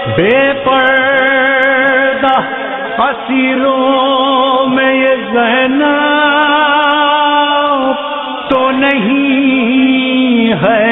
بے پردہ اسیروں میں یہ زینب تو نہیں ہے،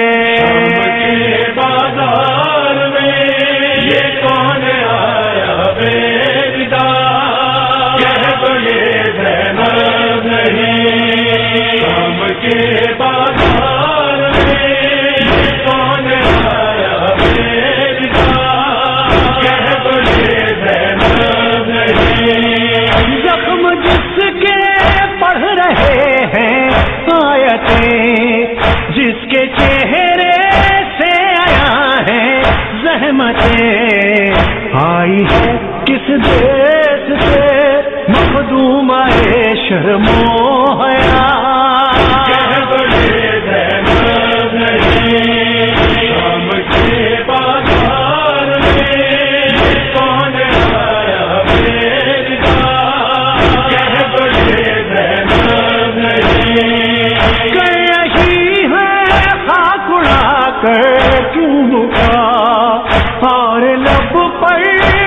بازار میں یہ کون آیا بے ودا، کہہ تو یہ زینب نہیں، شام کے بازار میں یہ کون آیا بے ودا، کہہ تو یہ زینب نہیں، زخم جس کے پڑھ رہے ہیں آیتیں، جس کے چہرے سے آیا ہے زحمتیں، آئی ہے کس دیس سے مخدوم شرم و حیا، کہہ تو یہ زینب نہیں، شام کے بازار میں کون آیا بے ودا، کہہ تو یہ زینب نہیں، کر رہی ہے خاک اڑا کر کیوں بکا، اور لب پر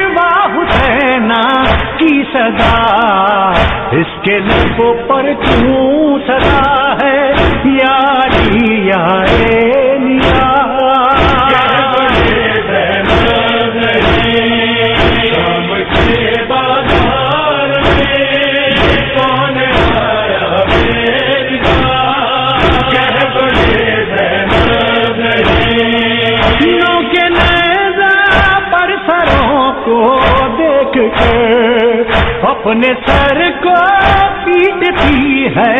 حسینہ کی صدا، اس کے لب پر کیوں صدا ہے یاری یارے لیا، کہہ تو یہ زینب نہیں، شام کے بازار میں کون آیا بے ودا، کہہ تو یہ زینب نہیں، نو کے نیزہ پر سروں کو دیکھ کر اپنے سر کو پیٹتی ہے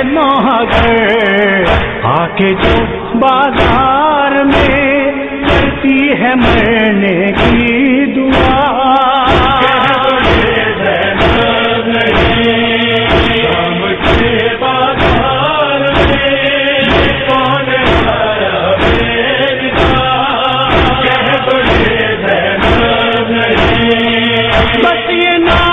نوحگر، آ کے جو بازار میں کرتی ہے مرنے کی دعا، کہہ تو یہ زینب نہیں، شام کے بازار میں کون آیا بے ودا، کہہ تو یہ زینب نہیں، بس یہ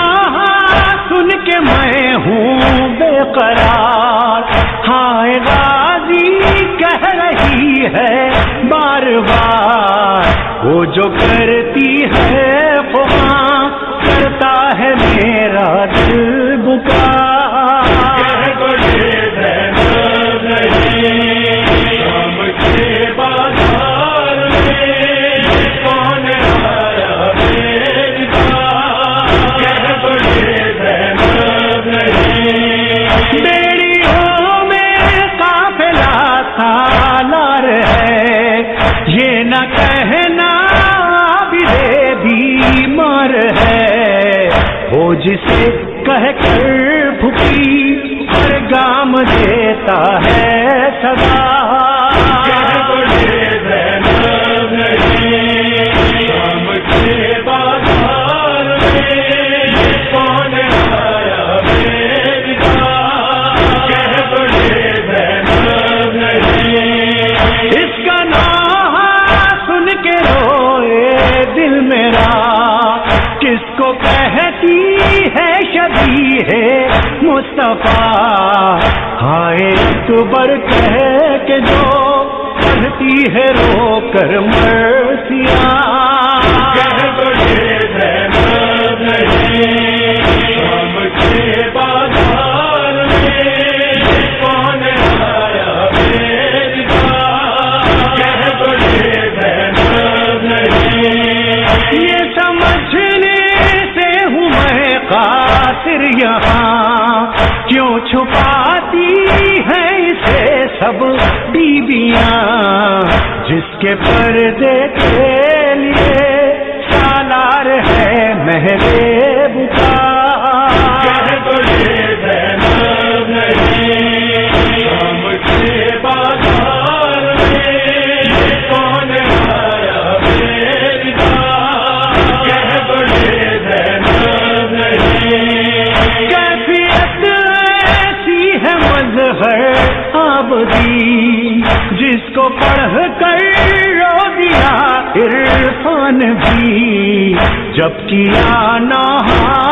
سن کے میں ہوں بے قرار، ہائے غازی کہہ رہی ہے بار بار، وہ جو کرتی ہے خواں کرتا ہے میرا دل بکا، کہہ تو یہ زینب نہیں، شام کے بازار میں کون آیا بے ودا، کہہ تو یہ زینب نہیں، بیڑیوں میں قافلہ سالار ہے، یہ نہ کہنا عابدے بیمار ہے، وہ جسے کہہ کر بھوکی ہر گام دیتا ہے صدا، کہہ تو یہ زینب نہیں، شام کے بازار میں کون آیا بے ودا، کہہ تو یہ زینب نہیں، اس کا نام سن کے روئے دل میرا، کس کو کہتی ہے شبیہ مصطفیٰ، ہائے اکبر کہہ کے جو کہتی ہے رو کر مرثیہ، کہہ تو یہ زینب نہیں، شام کے بازار میں کون آیا بے ودا، کہہ تو یہ زینب نہیں، یہ سمجھنے سے ہوں میں قاصر یہاں، کیوں چھپاتی ہیں اسے سب بیویاں، جس کے پردے کے لیے سالار ہے مہر بکا، کہہ تو یہ زینب نہیں، شام کے بازار میں کون آیا بے ودا، کہہ تو یہ زینب نہیں، کیفیت ایسی ہے مظہر عابدی، جس کو پڑھ کر رو دیا عرفان بھی، جب کیا نہ